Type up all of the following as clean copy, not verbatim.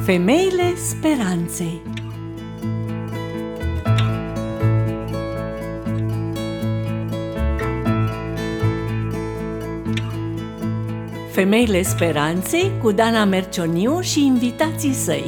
Femeile speranței. Femeile speranței cu Dana Mercioniu și invitații săi.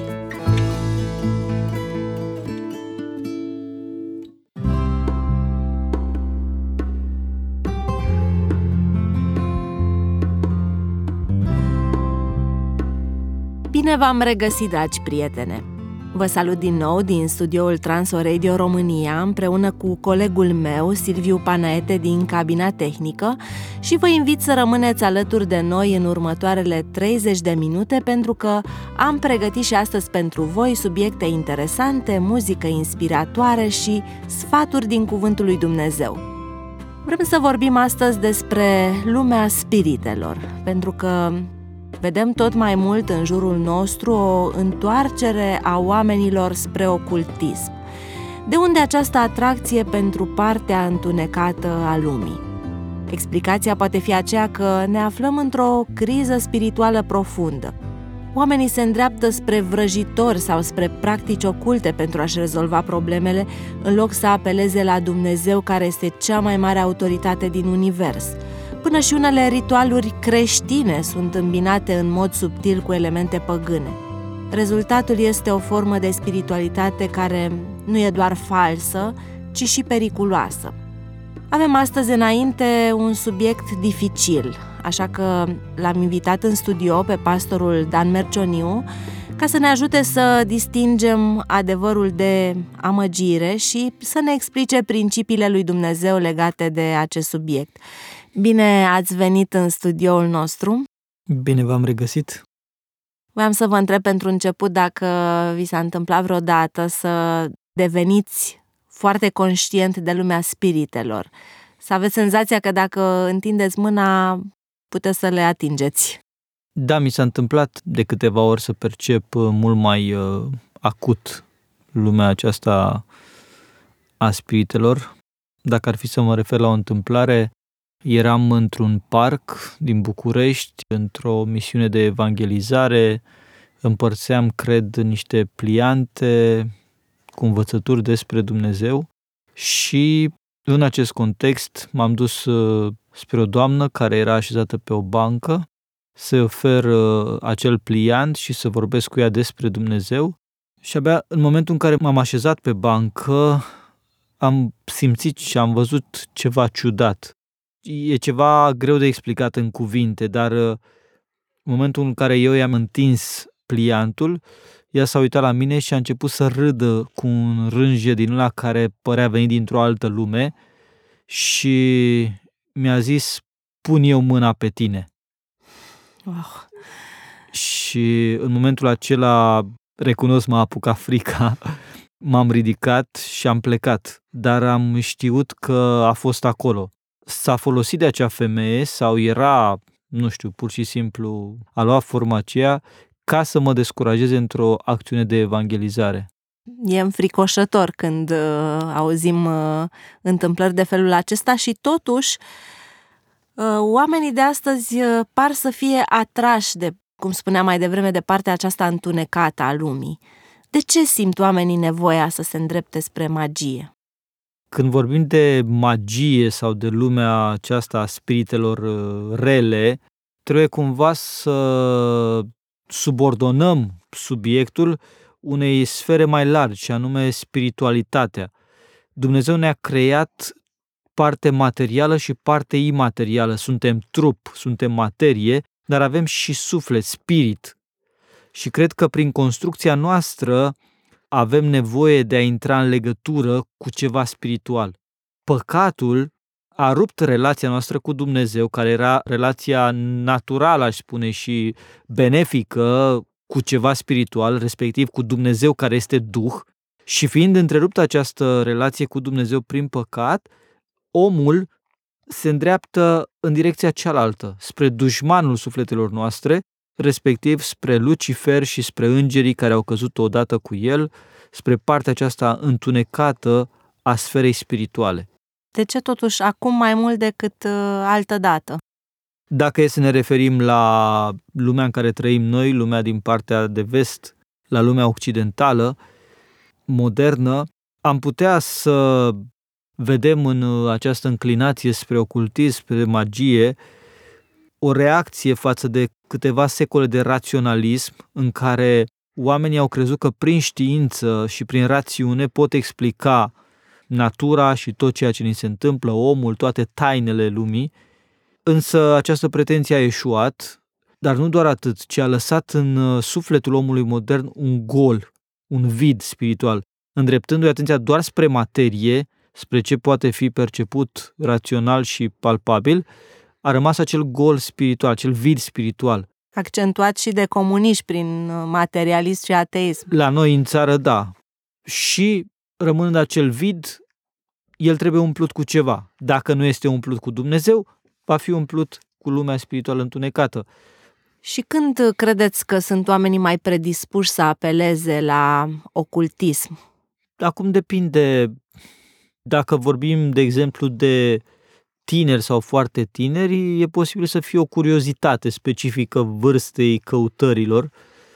Bine v-am regăsit, dragi prietene! Vă salut din nou din studioul Transwo Radio România, împreună cu colegul meu, Silviu Panaete, din cabina tehnică, și vă invit să rămâneți alături de noi în următoarele 30 de minute, pentru că am pregătit și astăzi pentru voi subiecte interesante, muzică inspiratoare și sfaturi din Cuvântul lui Dumnezeu. Vrem să vorbim astăzi despre lumea spiritelor, pentru că vedem tot mai mult în jurul nostru o întoarcere a oamenilor spre ocultism. De unde această atracție pentru partea întunecată a lumii? Explicația poate fi aceea că ne aflăm într-o criză spirituală profundă. Oamenii se îndreaptă spre vrăjitori sau spre practici oculte pentru a-și rezolva problemele, în loc să apeleze la Dumnezeu, care este cea mai mare autoritate din univers. Până și unele ritualuri creștine sunt îmbinate în mod subtil cu elemente păgâne. Rezultatul este o formă de spiritualitate care nu e doar falsă, ci și periculoasă. Avem astăzi înainte un subiect dificil, așa că l-am invitat în studio pe pastorul Dan Mercioniu ca să ne ajute să distingem adevărul de amăgire și să ne explice principiile lui Dumnezeu legate de acest subiect. Bine ați venit în studioul nostru! Bine v-am regăsit! Voiam să vă întreb pentru început dacă vi s-a întâmplat vreodată să deveniți foarte conștient de lumea spiritelor, să aveți senzația că dacă întindeți mâna, puteți să le atingeți. Da, mi s-a întâmplat de câteva ori să percep mult mai acut lumea aceasta a spiritelor. Dacă ar fi să mă refer la o întâmplare, eram într-un parc din București, într-o misiune de evangelizare, împărțeam, cred, niște pliante cu învățături despre Dumnezeu și în acest context m-am dus spre o doamnă care era așezată pe o bancă să-i ofer acel pliant și să vorbesc cu ea despre Dumnezeu și abia în momentul în care m-am așezat pe bancă am simțit și am văzut ceva ciudat. E ceva greu de explicat în cuvinte, dar în momentul în care eu i-am întins pliantul, ea s-a uitat la mine și a început să râdă cu un rânje din ăla care părea venit dintr-o altă lume și mi-a zis: pun eu mâna pe tine. Oh. Și în momentul acela, recunosc, m-a apucat frica, m-am ridicat și am plecat, dar am știut că a fost acolo. S-a folosit de acea femeie sau era, nu știu, pur și simplu a luat forma aceea ca să mă descurajeze într-o acțiune de evangelizare. E înfricoșător când auzim întâmplări de felul acesta și totuși oamenii de astăzi par să fie atrași de, cum spuneam mai devreme, de partea aceasta întunecată a lumii. De ce simt oamenii nevoia să se îndrepte spre magie? Când vorbim de magie sau de lumea aceasta a spiritelor rele, trebuie cumva să subordonăm subiectul unei sfere mai largi, și anume spiritualitatea. Dumnezeu ne-a creat parte materială și parte imaterială. Suntem trup, suntem materie, dar avem și suflet, spirit. Și cred că prin construcția noastră avem nevoie de a intra în legătură cu ceva spiritual. Păcatul a rupt relația noastră cu Dumnezeu, care era relația naturală, aș spune, și benefică cu ceva spiritual, respectiv cu Dumnezeu care este Duh, și fiind întreruptă această relație cu Dumnezeu prin păcat, omul se îndreaptă în direcția cealaltă, spre dușmanul sufletelor noastre, respectiv spre Lucifer și spre îngerii care au căzut odată cu el, spre partea aceasta întunecată a sferei spirituale. De ce totuși acum mai mult decât altădată? Dacă e să ne referim la lumea în care trăim noi, lumea din partea de vest, la lumea occidentală, modernă, am putea să vedem în această înclinație spre ocultism, spre magie, o reacție față de câteva secole de raționalism în care oamenii au crezut că prin știință și prin rațiune pot explica natura și tot ceea ce ni se întâmplă, omul, toate tainele lumii, însă această pretenție a eșuat, dar nu doar atât, ci a lăsat în sufletul omului modern un gol, un vid spiritual, îndreptându-i atenția doar spre materie, spre ce poate fi perceput rațional și palpabil, a rămas acel gol spiritual, acel vid spiritual. Accentuat și de comuniști prin materialism și ateism. La noi în țară, da. Și rămânând acel vid, el trebuie umplut cu ceva. Dacă nu este umplut cu Dumnezeu, va fi umplut cu lumea spirituală întunecată. Și când credeți că sunt oamenii mai predispuși să apeleze la ocultism? Acum depinde, dacă vorbim, de exemplu, de tineri sau foarte tineri, e posibil să fie o curiozitate specifică vârstei căutărilor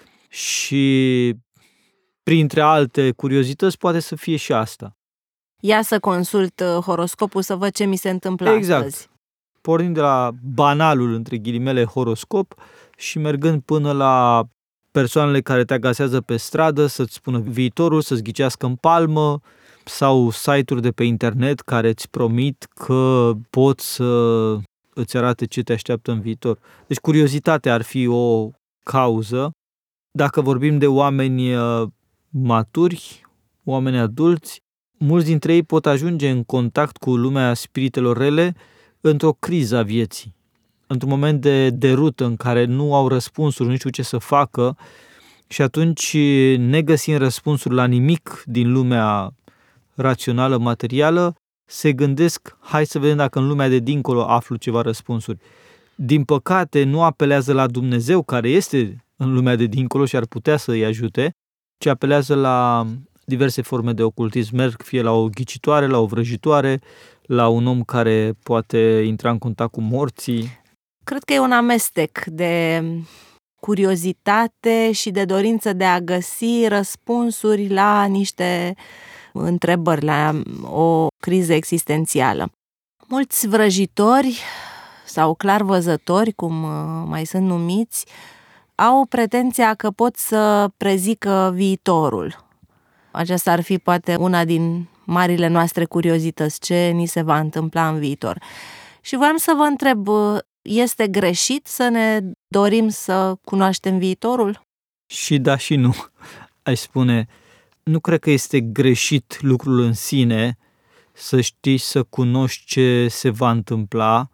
și printre alte curiozități poate să fie și asta. Ia să consult horoscopul să văd ce mi se întâmplă astăzi. Pornind de la banalul, între ghilimele, horoscop și mergând până la persoanele care te agasează pe stradă să-ți spună viitorul, să-ți ghicească în palmă, sau site-uri de pe internet care îți promit că pot să îți arate ce te așteaptă în viitor. Deci curiozitatea ar fi o cauză. Dacă vorbim de oameni maturi, oameni adulți, mulți dintre ei pot ajunge în contact cu lumea spiritelor rele într-o criză a vieții, într-un moment de derută în care nu au răspunsuri, nu știu ce să facă și atunci, negăsind răspunsuri la nimic din lumea rațională, materială, se gândesc, hai să vedem dacă în lumea de dincolo aflu ceva răspunsuri. Din păcate, nu apelează la Dumnezeu, care este în lumea de dincolo și ar putea să îi ajute, ci apelează la diverse forme de ocultism. Merg fie la o ghicitoare, la o vrăjitoare, la un om care poate intra în contact cu morții. Cred că e un amestec de curiozitate și de dorință de a găsi răspunsuri la niște întrebări, la o criză existențială. Mulți vrăjitori sau clarvăzători, cum mai sunt numiți, au pretenția că pot să prezică viitorul. Aceasta ar fi poate una din marile noastre curiozități, ce ni se va întâmpla în viitor. Și voiam să vă întreb, este greșit să ne dorim să cunoaștem viitorul? Și da și nu. Aș spune, nu cred că este greșit lucrul în sine, să știi, să cunoști ce se va întâmpla.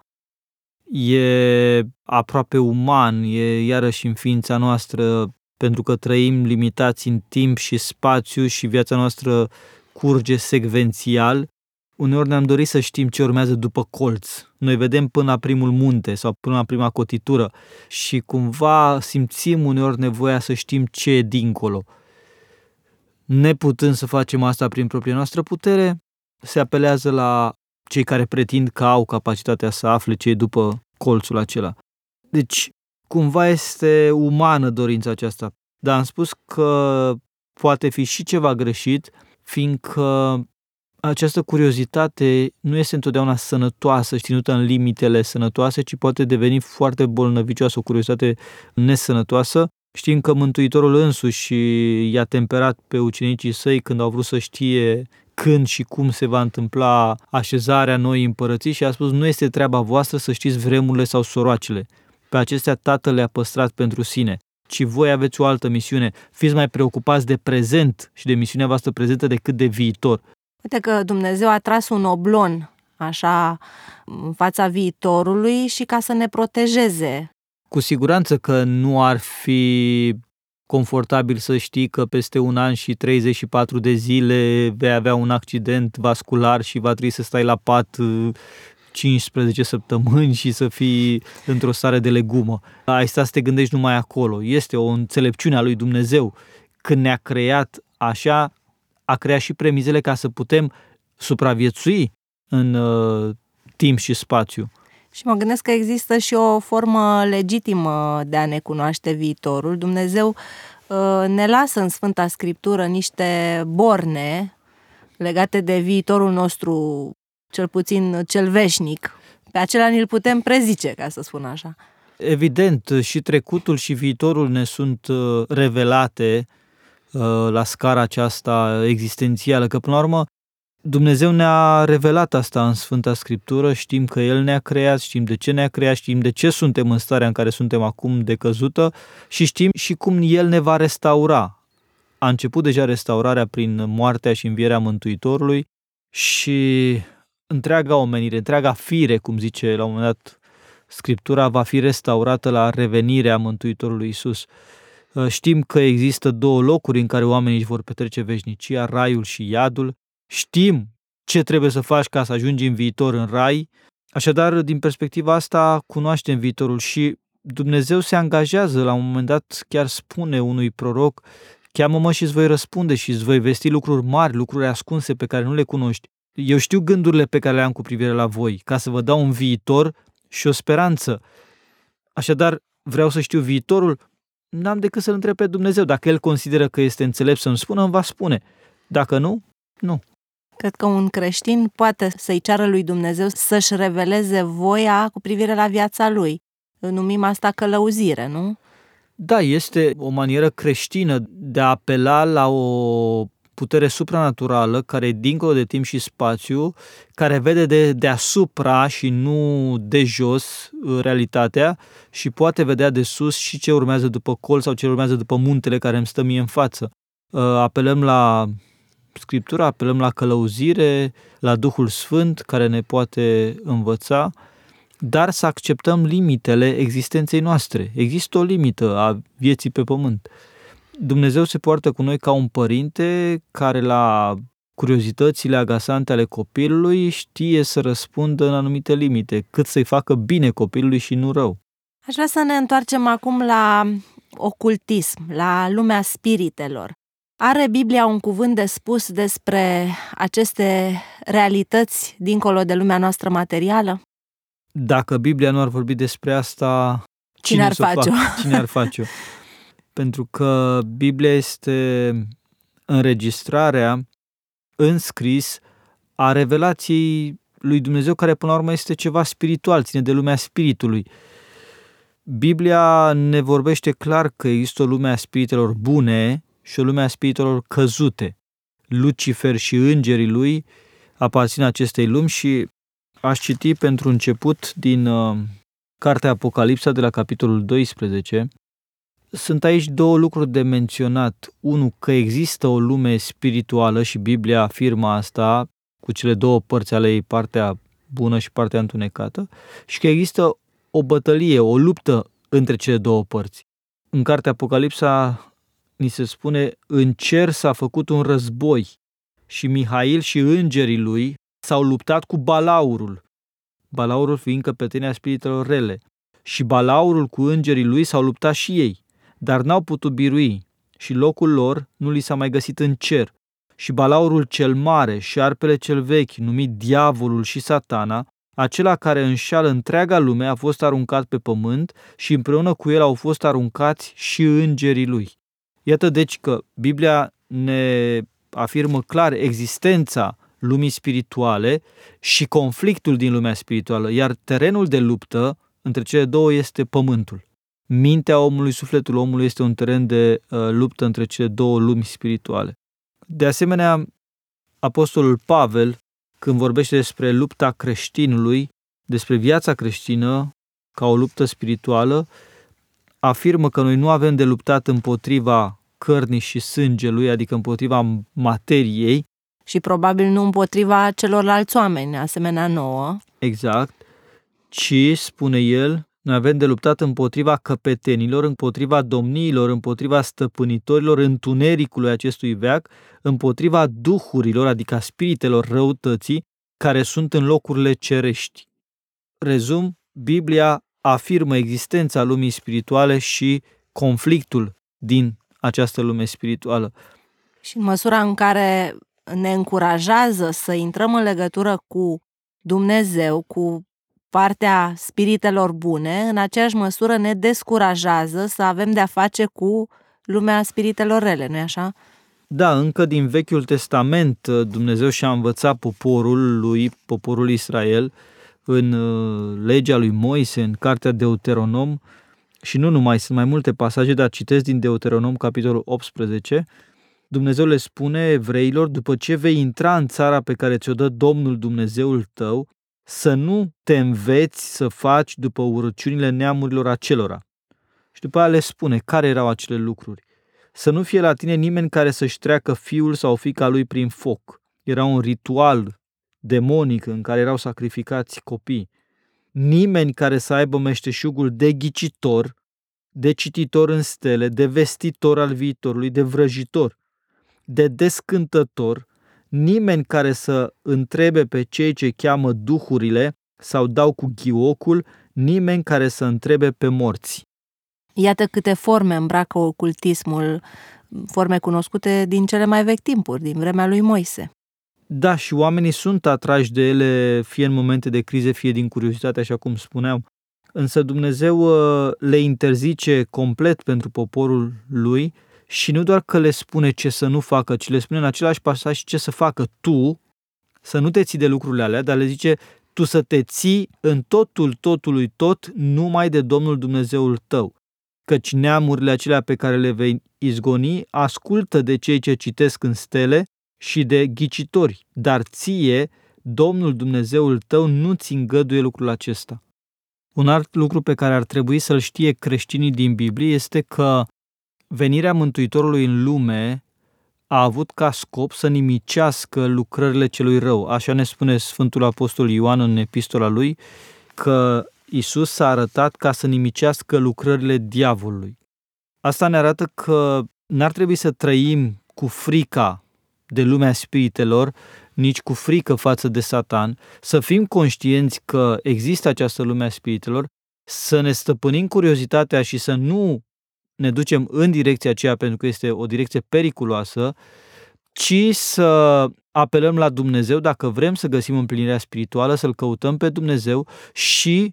E aproape uman, e iarăși în ființa noastră, pentru că trăim limitați în timp și spațiu și viața noastră curge secvențial. Uneori ne-am dorit să știm ce urmează după colț. Noi vedem până la primul munte sau până la prima cotitură și cumva simțim uneori nevoia să știm ce e dincolo. Neputând să facem asta prin propria noastră putere, se apelează la cei care pretind că au capacitatea să afle ce e după colțul acela. Deci, cumva este umană dorința aceasta. Dar am spus că poate fi și ceva greșit, fiindcă această curiozitate nu este întotdeauna sănătoasă, ținută în limitele sănătoase, ci poate deveni foarte bolnăvicioasă, o curiozitate nesănătoasă. Știm că Mântuitorul însuși i-a temperat pe ucenicii săi când au vrut să știe când și cum se va întâmpla așezarea noii împărății și a spus, nu este treaba voastră să știți vremurile sau soroacele. Pe acestea Tatăl le-a păstrat pentru sine, ci voi aveți o altă misiune. Fiți mai preocupați de prezent și de misiunea voastră prezentă decât de viitor. Uite că Dumnezeu a tras un oblon așa în fața viitorului și ca să ne protejeze. Cu siguranță că nu ar fi confortabil să știi că peste 1 an și 34 de zile vei avea un accident vascular și va trebui să stai la pat 15 săptămâni și să fii într-o stare de legumă. Ai sta să te gândești numai acolo. Este o înțelepciune a lui Dumnezeu. Când ne-a creat așa, a creat și premizele ca să putem supraviețui în timp și spațiu. Și mă gândesc că există și o formă legitimă de a ne cunoaște viitorul. Dumnezeu ne lasă în Sfânta Scriptură niște borne legate de viitorul nostru, cel puțin cel veșnic. Pe acela ni-l putem prezice, ca să spun așa. Evident, și trecutul și viitorul ne sunt revelate la scara aceasta existențială, că până la urmă Dumnezeu ne-a revelat asta în Sfânta Scriptură, știm că El ne-a creat, știm de ce ne-a creat, știm de ce suntem în starea în care suntem acum decăzută și știm și cum El ne va restaura. A început deja restaurarea prin moartea și învierea Mântuitorului și întreaga omenire, întreaga fire, cum zice la un moment dat Scriptura, va fi restaurată la revenirea Mântuitorului Iisus. Știm că există două locuri în care oamenii își vor petrece veșnicia, raiul și iadul. Știm ce trebuie să faci ca să ajungi în viitor în rai. Așadar, din perspectiva asta, cunoaștem viitorul și Dumnezeu se angajează, la un moment dat chiar spune unui proroc: cheamă-mă și îți voi răspunde și îți voi vesti lucruri mari, lucruri ascunse pe care nu le cunoști. Eu știu gândurile pe care le am cu privire la voi, ca să vă dau un viitor și o speranță. Așadar, vreau să știu viitorul, n-am decât să-L întreb pe Dumnezeu. Dacă El consideră că este înțelept să-mi spună, îmi va spune. Dacă nu, nu. Cred că un creștin poate să-i ceară lui Dumnezeu să-și reveleze voia cu privire la viața lui. Numim asta călăuzire, nu? Da, este o manieră creștină de a apela la o putere supranaturală care e dincolo de timp și spațiu, care vede de deasupra și nu de jos realitatea și poate vedea de sus și ce urmează după col sau ce urmează după muntele care îmi stă mie în față. Apelăm la Scriptura, apelăm la călăuzire, la Duhul Sfânt care ne poate învăța, dar să acceptăm limitele existenței noastre. Există o limită a vieții pe pământ. Dumnezeu se poartă cu noi ca un părinte care la curiozitățile agasante ale copilului știe să răspundă în anumite limite, cât să-i facă bine copilului și nu rău. Aș vrea să ne întoarcem acum la ocultism, la lumea spiritelor. Are Biblia un cuvânt de spus despre aceste realități dincolo de lumea noastră materială? Dacă Biblia nu ar vorbi despre asta, Cine ar face-o? Cine ar face-o? Pentru că Biblia este înregistrarea în scris a revelației lui Dumnezeu, care până la urmă este ceva spiritual, ține de lumea spiritului. Biblia ne vorbește clar că există o lume a spiritelor bune și o lume a spiritelor căzute. Lucifer și îngerii lui aparțin acestei lumi și aș citi pentru început din Cartea Apocalipsa de la capitolul 12. Sunt aici două lucruri de menționat. Unu, că există o lume spirituală și Biblia afirmă asta cu cele două părți ale ei, partea bună și partea întunecată, și că există o bătălie, o luptă între cele două părți. În Cartea Apocalipsa ni se spune: în cer s-a făcut un război și Mihail și îngerii lui s-au luptat cu Balaurul. Balaurul fiind căpetenia spiritelor rele. Și Balaurul cu îngerii lui s-au luptat și ei, dar n-au putut birui și locul lor nu li s-a mai găsit în cer. Și Balaurul cel mare, șarpele cel vechi, numit Diavolul și Satana, acela care înșală întreaga lume, a fost aruncat pe pământ și împreună cu el au fost aruncați și îngerii lui. Iată deci că Biblia ne afirmă clar existența lumii spirituale și conflictul din lumea spirituală, iar terenul de luptă între cele două este pământul. Mintea omului, sufletul omului este un teren de luptă între cele două lumi spirituale. De asemenea, apostolul Pavel, când vorbește despre lupta creștinului, despre viața creștină ca o luptă spirituală, afirmă că noi nu avem de luptat împotriva cărnii și sângelui, adică împotriva materiei. Și probabil nu împotriva celorlalți oameni, asemenea nouă. Exact. Ci, spune el, noi avem de luptat împotriva căpetenilor, împotriva domniilor, împotriva stăpânitorilor întunericului acestui veac, împotriva duhurilor, adică spiritelor răutății, care sunt în locurile cerești. Rezum, Biblia afirmă existența lumii spirituale și conflictul din această lume spirituală. Și în măsura în care ne încurajează să intrăm în legătură cu Dumnezeu, cu partea spiritelor bune, în aceeași măsură ne descurajează să avem de-a face cu lumea spiritelor rele, nu-i așa? Da, încă din Vechiul Testament Dumnezeu și-a învățat poporul lui, poporul Israel, în legea lui Moise, în cartea Deuteronom, și nu numai, sunt mai multe pasaje, dar citesc din Deuteronom, capitolul 18, Dumnezeu le spune evreilor: după ce vei intra în țara pe care ți-o dă Domnul Dumnezeul tău, să nu te înveți să faci după urăciunile neamurilor acelora. Și după aia le spune care erau acele lucruri. Să nu fie la tine nimeni care să-și treacă fiul sau fiica lui prin foc. Era un ritual demonic în care erau sacrificați copii. Nimeni care să aibă meșteșugul de ghicitor, de cititor în stele, de vestitor al viitorului, de vrăjitor, de descântător, nimeni care să întrebe pe cei ce cheamă duhurile sau dau cu ghiocul, nimeni care să întrebe pe morți. Iată câte forme îmbracă ocultismul, forme cunoscute din cele mai vechi timpuri, din vremea lui Moise. Da, și oamenii sunt atrași de ele fie în momente de crize, fie din curiozitate, așa cum spuneam. Însă Dumnezeu le interzice complet pentru poporul lui și nu doar că le spune ce să nu facă, ci le spune în același pasaj ce să facă tu, să nu te ții de lucrurile alea, dar le zice tu să te ții în totului tot numai de Domnul Dumnezeul tău. Căci neamurile acelea pe care le vei izgoni ascultă de cei ce citesc în stele și de ghicitori, dar ție, Domnul Dumnezeul tău, nu ți îngăduie lucrul acesta. Un alt lucru pe care ar trebui să-l știe creștinii din Biblie este că venirea Mântuitorului în lume a avut ca scop să nimicească lucrările celui rău. Așa ne spune Sfântul Apostol Ioan în epistola lui, că Iisus s-a arătat ca să nimicească lucrările diavolului. Asta ne arată că n-ar trebui să trăim cu frica de lumea spiritelor, nici cu frică față de Satan, să fim conștienți că există această lume a spiritelor, să ne stăpânim curiozitatea și să nu ne ducem în direcția aceea pentru că este o direcție periculoasă, ci să apelăm la Dumnezeu dacă vrem să găsim împlinirea spirituală, să-L căutăm pe Dumnezeu și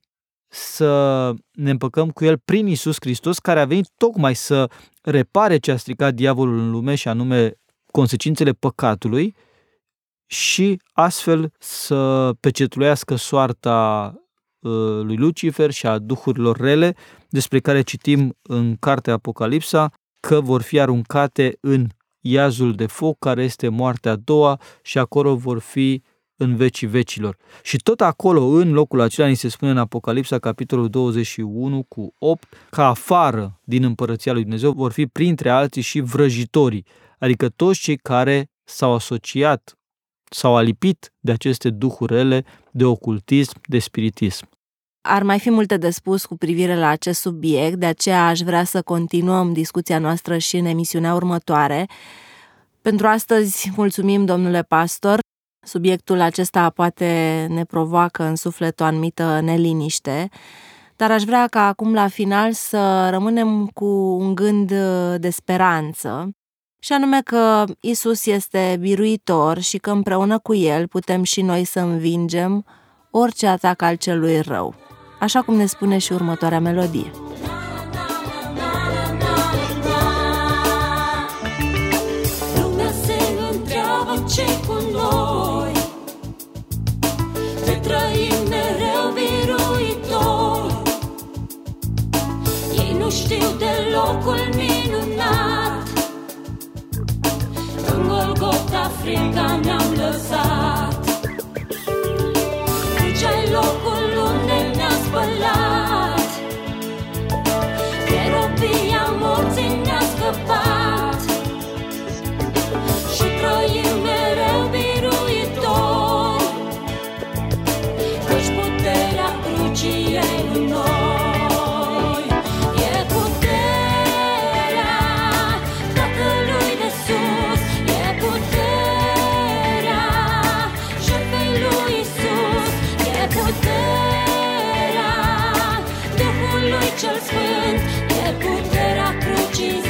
să ne împăcăm cu El prin Iisus Hristos, care a venit tocmai să repare ce a stricat diavolul în lume, și anume consecințele păcatului, și astfel să pecetuiască soarta lui Lucifer și a duhurilor rele, despre care citim în cartea Apocalipsa că vor fi aruncate în iazul de foc, care este moartea a doua, și acolo vor fi în vecii vecilor. Și tot acolo, în locul acela, ni se spune în Apocalipsa, capitolul 21 cu 8, că afară din împărăția lui Dumnezeu vor fi printre alții și vrăjitorii, adică toți cei care s-au asociat, s-au alipit de aceste duhuri rele, de ocultism, de spiritism. Ar mai fi multe de spus cu privire la acest subiect, de aceea aș vrea să continuăm discuția noastră și în emisiunea următoare. Pentru astăzi, mulțumim, domnule pastor. Subiectul acesta poate ne provoacă în suflet o anumită neliniște, dar aș vrea ca acum la final să rămânem cu un gând de speranță, și anume că Iisus este biruitor și că împreună cu El putem și noi să învingem orice atac al celui rău, așa cum ne spune și următoarea melodie. Lumea se întreabă ce cu noi, te trăim mereu biruitor. Ei nu știu de locul minunat, în Golgota frica ne-am lăsat. Aici-ai locul unde ne-a spălat, de robia morții ne-a scăpat, și trăim mereu biruitori, căci puterea crucii e în noi. E puterea Tatălui de sus, e puterea jertfei lui Iisus, e puterea Duhului cel Sfânt, e puterea crucii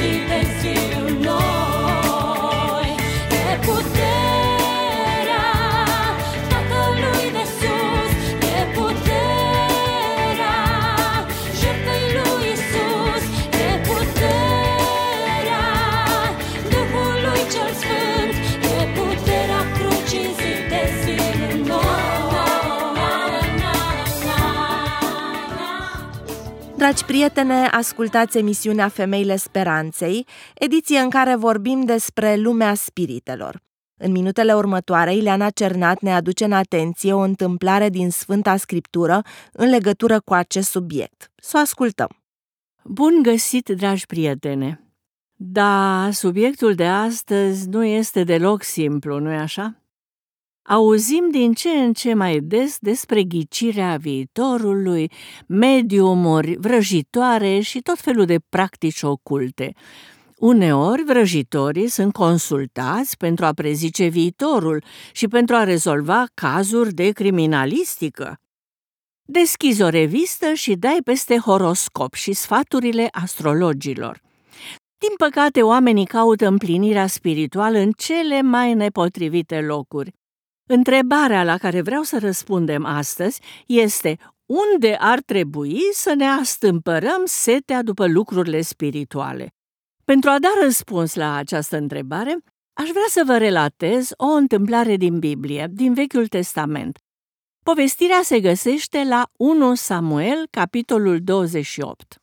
Dragi prietene, ascultați emisiunea Femeile Speranței, ediție în care vorbim despre lumea spiritelor. În minutele următoare, Ileana Cernat ne aduce în atenție o întâmplare din Sfânta Scriptură în legătură cu acest subiect. Să o ascultăm! Bun găsit, dragi prietene! Da, subiectul de astăzi nu este deloc simplu, nu-i așa? Auzim din ce în ce mai des despre ghicirea viitorului, mediumuri, vrăjitoare și tot felul de practici oculte. Uneori, vrăjitorii sunt consultați pentru a prezice viitorul și pentru a rezolva cazuri de criminalistică. Deschizi o revistă și dai peste horoscop și sfaturile astrologilor. Din păcate, oamenii caută împlinirea spirituală în cele mai nepotrivite locuri. Întrebarea la care vreau să răspundem astăzi este: unde ar trebui să ne astâmpărăm setea după lucrurile spirituale? Pentru a da răspuns la această întrebare, aș vrea să vă relatez o întâmplare din Biblie, din Vechiul Testament. Povestirea se găsește la 1 Samuel, capitolul 28.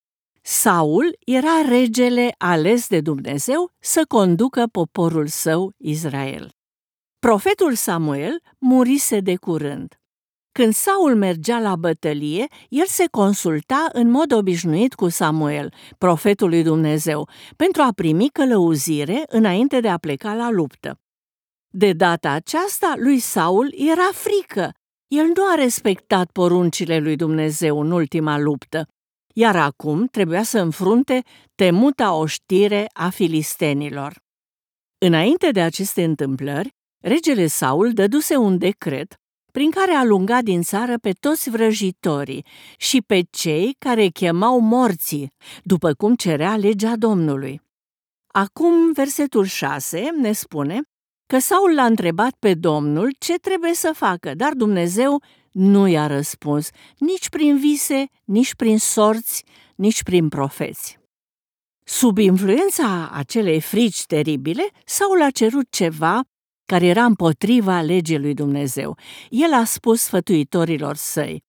Saul era regele ales de Dumnezeu să conducă poporul său Israel. Profetul Samuel murise de curând. Când Saul mergea la bătălie, el se consulta în mod obișnuit cu Samuel, profetul lui Dumnezeu, pentru a primi călăuzire înainte de a pleca la luptă. De data aceasta, lui Saul era frică. El nu a respectat poruncile lui Dumnezeu în ultima luptă, iar acum trebuia să înfrunte temuta oștire a filistenilor. Înainte de aceste întâmplări, regele Saul dăduse un decret prin care alunga din țară pe toți vrăjitorii și pe cei care chemau morții, după cum cerea legea Domnului. Acum, versetul 6 ne spune că Saul l-a întrebat pe Domnul ce trebuie să facă, dar Dumnezeu nu i-a răspuns, nici prin vise, nici prin sorți, nici prin profeți. Sub influența acelei frici teribile, Saul a cerut ceva care era împotriva legii lui Dumnezeu. El a spus sfătuitorilor săi: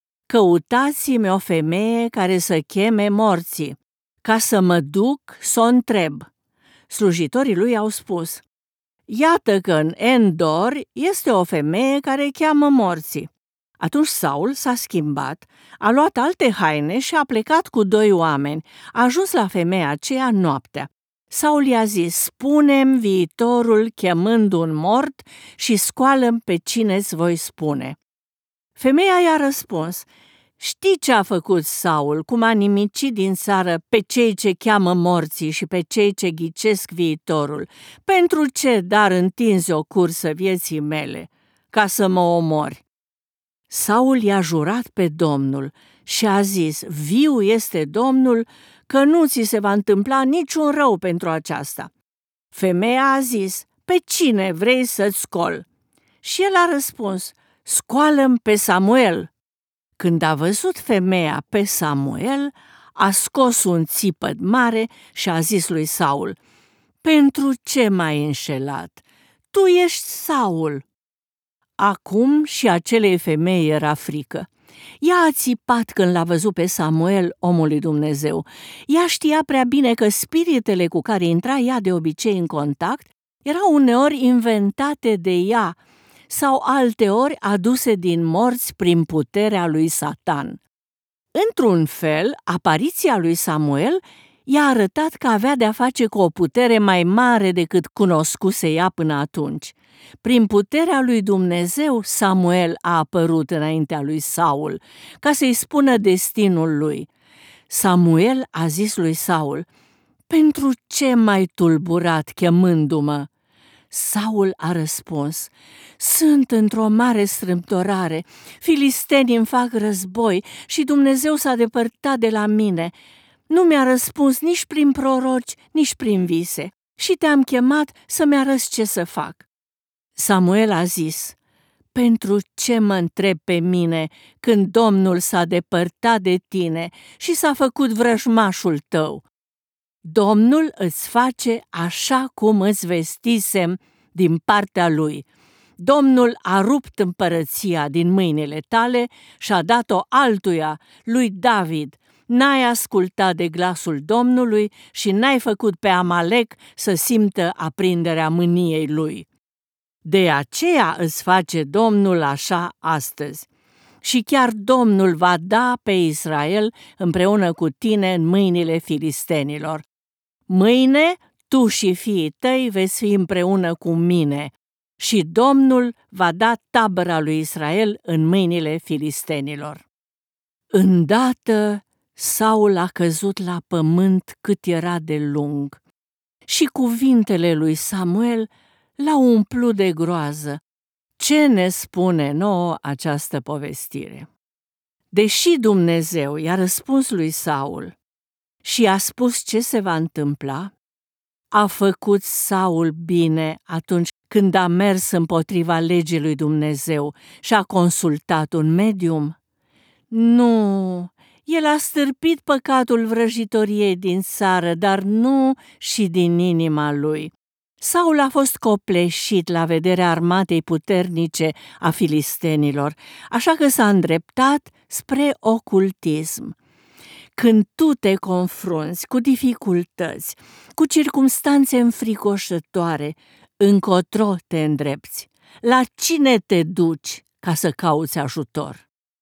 căutați-mi o femeie care să cheme morții, ca să mă duc să o întreb. Slujitorii lui au spus: iată că în Endor este o femeie care cheamă morții. Atunci Saul s-a schimbat, a luat alte haine și a plecat cu 2 oameni. A ajuns la femeia aceea noaptea. Saul i-a zis: spune-mi viitorul chemând un mort și scoală-mi pe cine-ți voi spune. Femeia i-a răspuns: știi ce a făcut Saul, cum a nimicit din țară pe cei ce cheamă morții și pe cei ce ghicesc viitorul. Pentru ce dar întinzi o cursă vieții mele, ca să mă omori? Saul i-a jurat pe Domnul și a zis: viu este Domnul, că nu ți se va întâmpla niciun rău pentru aceasta. Femeia a zis: pe cine vrei să-ți scol? Și el a răspuns: scoală-mi pe Samuel. Când a văzut femeia pe Samuel, a scos un țipăt mare și a zis lui Saul: pentru ce m-ai înșelat? Tu ești Saul. Acum și acelei femei era frică. Ea a țipat când l-a văzut pe Samuel, omul lui Dumnezeu. Ea știa prea bine că spiritele cu care intra ea de obicei în contact erau uneori inventate de ea sau alteori aduse din morți prin puterea lui Satan. Într-un fel, apariția lui Samuel i-a arătat că avea de-a face cu o putere mai mare decât cunoscuse ea până atunci. Prin puterea lui Dumnezeu, Samuel a apărut înaintea lui Saul, ca să-i spună destinul lui. Samuel a zis lui Saul: pentru ce m-ai tulburat chemându-mă? Saul a răspuns: sunt într-o mare strâmtorare, filistenii îmi fac război și Dumnezeu s-a depărtat de la mine. Nu mi-a răspuns nici prin proroci, nici prin vise și te-am chemat să-mi arăți ce să fac. Samuel a zis: pentru ce mă întrebi pe mine când Domnul s-a depărtat de tine și s-a făcut vrăjmașul tău? Domnul îți face așa cum îți vestisem din partea lui. Domnul a rupt împărăția din mâinile tale și a dat-o altuia, lui David, N-ai ascultat de glasul Domnului și n-ai făcut pe Amalec să simtă aprinderea mâniei lui. De aceea îți face Domnul așa astăzi. Și chiar Domnul va da pe Israel împreună cu tine în mâinile filistenilor. Mâine tu și fiii tăi veți fi împreună cu mine și Domnul va da tabăra lui Israel în mâinile filistenilor. Îndată Saul a căzut la pământ cât era de lung și cuvintele lui Samuel l-au umplut de groază. Ce ne spune nouă această povestire? Deși Dumnezeu i-a răspuns lui Saul și a spus ce se va întâmpla, a făcut Saul bine atunci când a mers împotriva legii lui Dumnezeu și a consultat un medium? Nu, el a stârpit păcatul vrăjitoriei din țară, dar nu și din inima lui. Saul a fost copleșit la vederea armatei puternice a filistenilor, așa că s-a îndreptat spre ocultism. Când tu te confrunți cu dificultăți, cu circumstanțe înfricoșătoare, încotro te îndrepți? La cine te duci ca să cauți ajutor?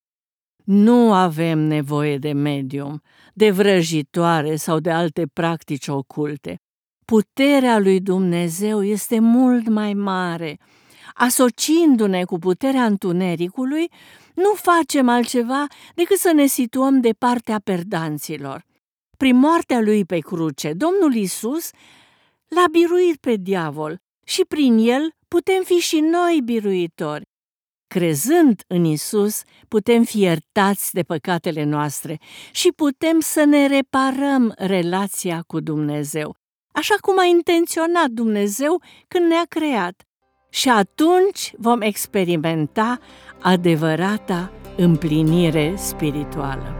Nu avem nevoie de medium, de vrăjitoare sau de alte practici oculte. Puterea lui Dumnezeu este mult mai mare. Asociindu-ne cu puterea întunericului, nu facem altceva decât să ne situăm de partea perdanților. Prin moartea lui pe cruce, Domnul Iisus l-a biruit pe diavol și prin el putem fi și noi biruitori. Crezând în Iisus, putem fi iertați de păcatele noastre și putem să ne reparăm relația cu Dumnezeu, așa cum a intenționat Dumnezeu când ne-a creat. Și atunci vom experimenta adevărata împlinire spirituală.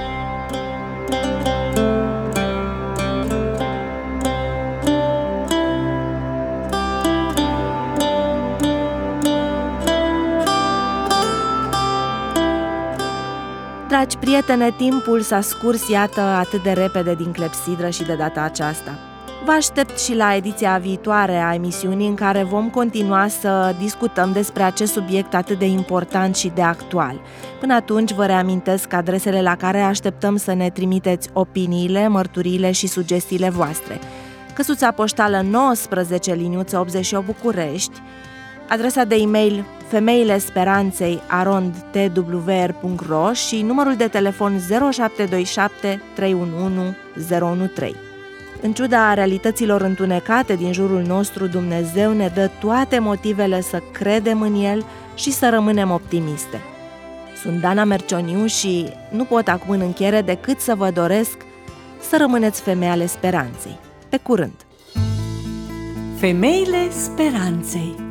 Dragi prietene, timpul s-a scurs, iată, atât de repede din clepsidră și de data aceasta. Vă aștept și la ediția viitoare a emisiunii în care vom continua să discutăm despre acest subiect atât de important și de actual. Până atunci vă reamintesc adresele la care așteptăm să ne trimiteți opiniile, mărturiile și sugestiile voastre. Căsuța poștală 19 liniuță 88 București, adresa de e-mail femeilesperanței@twr.ro și numărul de telefon 0727 311 013. În ciuda realităților întunecate din jurul nostru, Dumnezeu ne dă toate motivele să credem în El și să rămânem optimiste. Sunt Dana Mercioniu și nu pot acum în încheiere decât să vă doresc să rămâneți femei ale speranței. Pe curând! Femeile Speranței.